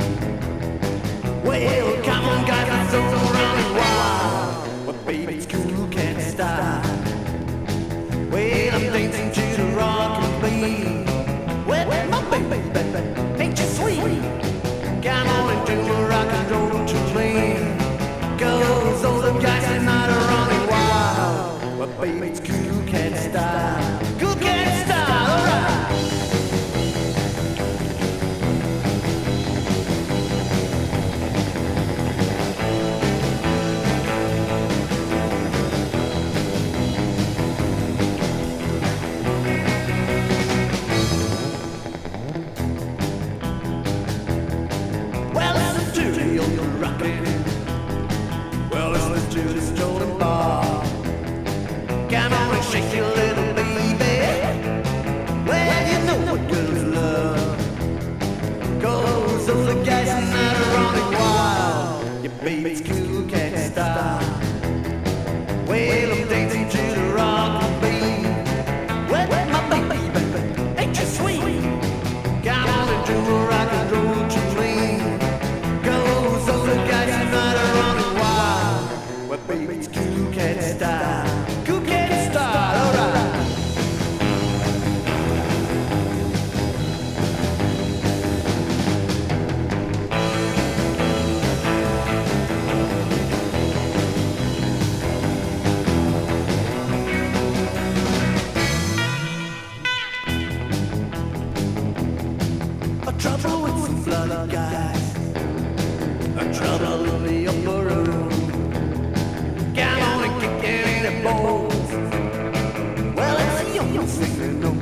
Well, come on, guys, let's all running wild. But baby, it's cool, can't stop. Well, I'm dancing to the rock and beat. Well, my baby, ain't you sweet? Come on and do a rock and roll to me. Goes all the guys tonight are running wild. But baby, it's cool, can't stop. Cool, can't stop, alright. Well, let's do the stolen bar. Come on and shake your little baby. Well, you know what girls love. Goes all the guys tonight are running wild. Your baby's cool, can't stop. Well, I'm dancing to the rock and beat. Well, my baby, ain't you sweet? Come on and do a rock and roll to me. Goes all the guys tonight are running wild. Well, baby, it's cool, can't stop. Cool, can't stop, alright. A trouble with some bloody guys. A trouble in the upper room. Come on and kick it in the balls. Well, it's the only thing no.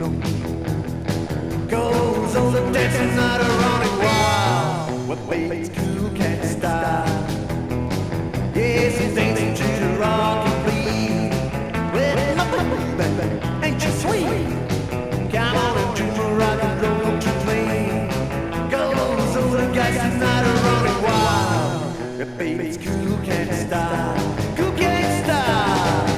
Goes all the dancing night are running wild. Well, baby, it's cool, can't stop. Yes, he's dancing to the rock and beat. Well, my baby, ain't you sweet? Come on and do the rock and roll to me. Goes all the guys tonight are running wild. Well, baby, it's cool, can't stop. Cool, can't stop.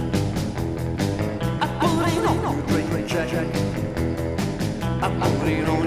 I put it on your great jacket. I put it on